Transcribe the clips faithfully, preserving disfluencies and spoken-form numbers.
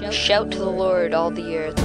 Shout to the Lord, all the earth.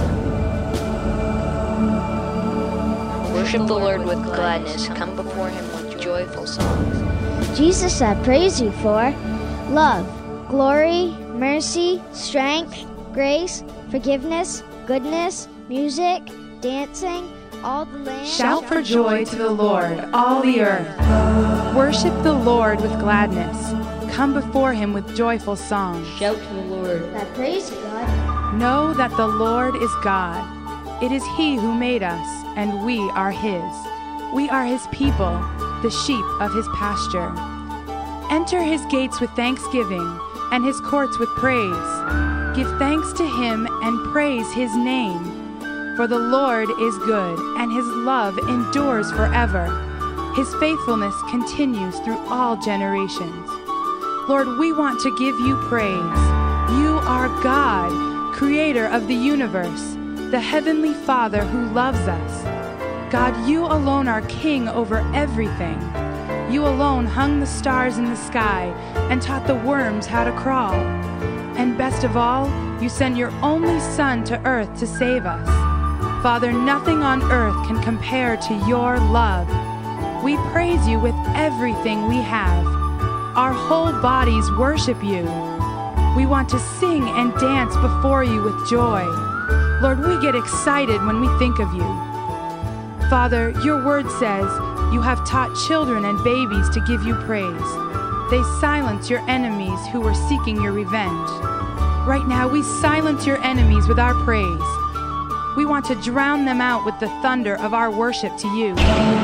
Worship the Lord with gladness. Come before him with joyful songs. Jesus, I praise you for love, glory, mercy, strength, grace, forgiveness, goodness, music, dancing, all the land. Shout for joy to the Lord, all the earth. Worship the Lord with gladness. Come before him with joyful songs. Shout to the Lord. I praise you, God. Know that the Lord is God. It is he who made us, and we are his. We are his people, the sheep of his pasture. Enter his gates with thanksgiving, and his courts with praise. Give thanks to him and praise his name. For the Lord is good, and his love endures forever. His faithfulness continues through all generations. Lord, we want to give you praise. You are God, creator of the universe, the heavenly Father who loves us. God, you alone are king over everything. You alone hung the stars in the sky and taught the worms how to crawl. And best of all, you sent your only Son to earth to save us. Father, nothing on earth can compare to your love. We praise you with everything we have. Our whole bodies worship you. We want to sing and dance before you with joy. Lord, we get excited when we think of you. Father, your word says you have taught children and babies to give you praise. They silence your enemies who were seeking your revenge. Right now, we silence your enemies with our praise. We want to drown them out with the thunder of our worship to you.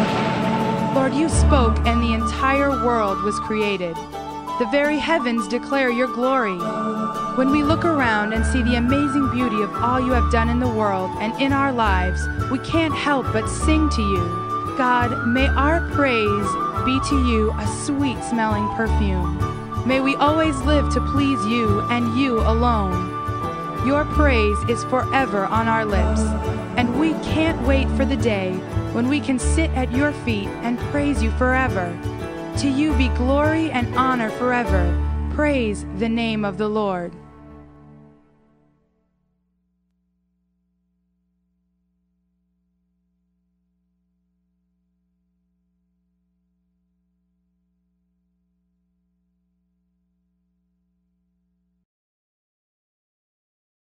Lord, you spoke and the entire world was created. The very heavens declare your glory. When we look around and see the amazing beauty of all you have done in the world and in our lives, we can't help but sing to you. God, may our praise be to you a sweet-smelling perfume. May we always live to please you and you alone. Your praise is forever on our lips, and we can't wait for the day when we can sit at your feet and praise you forever. To you be glory and honor forever. Praise the name of the Lord.